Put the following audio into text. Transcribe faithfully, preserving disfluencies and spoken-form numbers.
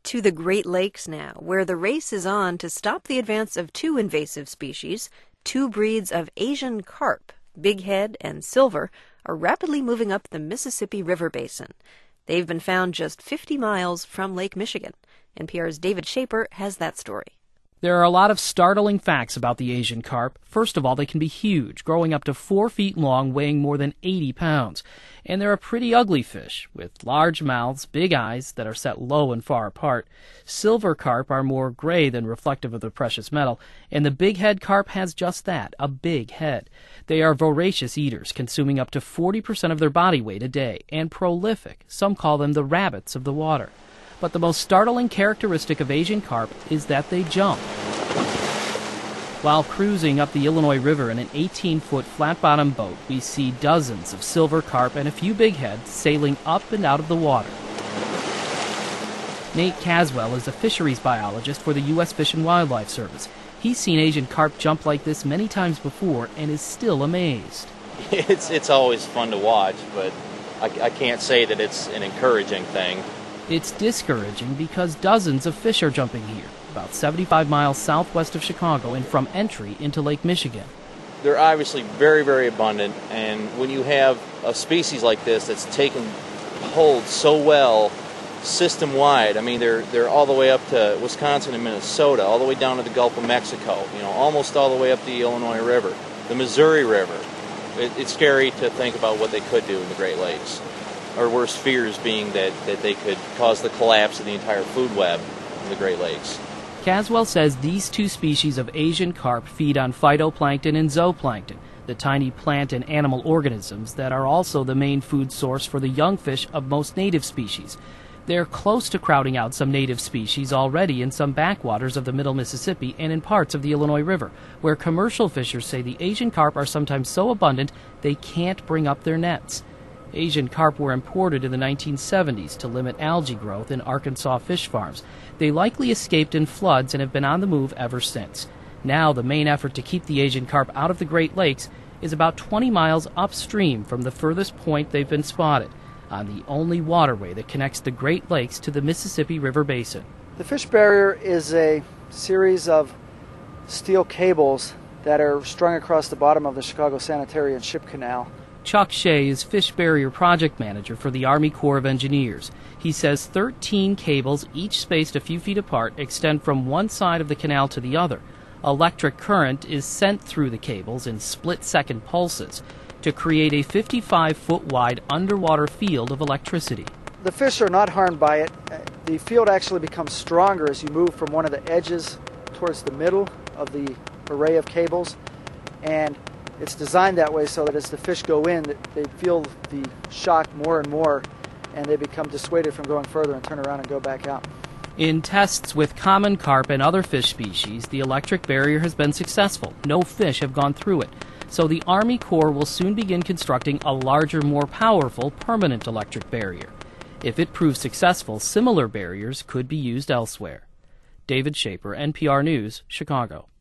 to the Great Lakes now, where the race is on to stop the advance of two invasive species. Two breeds of Asian carp, bighead and silver, are rapidly moving up the Mississippi River basin. They've been found just fifty miles from Lake Michigan. N P R's David Shaper has that story. There are a lot of startling facts about the Asian carp. First of all, they can be huge, growing up to four feet long, weighing more than eighty pounds. And they're a pretty ugly fish, with large mouths, big eyes that are set low and far apart. Silver carp are more gray than reflective of the precious metal, and the bighead carp has just that, a big head. They are voracious eaters, consuming up to forty percent of their body weight a day, and prolific. Some call them the rabbits of the water. But the most startling characteristic of Asian carp is that they jump. While cruising up the Illinois River in an eighteen-foot flat-bottom boat, we see dozens of silver carp and a few bigheads sailing up and out of the water. Nate Caswell is a fisheries biologist for the U S Fish and Wildlife Service. He's seen Asian carp jump like this many times before and is still amazed. It's, it's always fun to watch, but I, I can't say that it's an encouraging thing. It's discouraging because dozens of fish are jumping here, about seventy-five miles southwest of Chicago and from entry into Lake Michigan. They're obviously very, very abundant, and when you have a species like this that's taken hold so well system-wide, I mean, they're they're all the way up to Wisconsin and Minnesota, all the way down to the Gulf of Mexico, you know, almost all the way up the Illinois River, the Missouri River. It, it's scary to think about what they could do in the Great Lakes. Our worst fears being that, that they could cause the collapse of the entire food web in the Great Lakes. Caswell says these two species of Asian carp feed on phytoplankton and zooplankton, the tiny plant and animal organisms that are also the main food source for the young fish of most native species. They're close to crowding out some native species already in some backwaters of the middle Mississippi and in parts of the Illinois River, where commercial fishers say the Asian carp are sometimes so abundant they can't bring up their nets. Asian carp were imported in the nineteen seventies to limit algae growth in Arkansas fish farms. They likely escaped in floods and have been on the move ever since. Now the main effort to keep the Asian carp out of the Great Lakes is about twenty miles upstream from the furthest point they've been spotted, on the only waterway that connects the Great Lakes to the Mississippi River basin. The fish barrier is a series of steel cables that are strung across the bottom of the Chicago Sanitary and Ship Canal. Chuck Shea is Fish Barrier Project Manager for the Army Corps of Engineers. He says thirteen cables, each spaced a few feet apart, extend from one side of the canal to the other. Electric current is sent through the cables in split-second pulses to create a fifty-five foot wide underwater field of electricity. The fish are not harmed by it. The field actually becomes stronger as you move from one of the edges towards the middle of the array of cables, and it's designed that way so that as the fish go in, they feel the shock more and more, and they become dissuaded from going further and turn around and go back out. In tests with common carp and other fish species, the electric barrier has been successful. No fish have gone through it. So the Army Corps will soon begin constructing a larger, more powerful, permanent electric barrier. If it proves successful, similar barriers could be used elsewhere. David Shaper, N P R News, Chicago.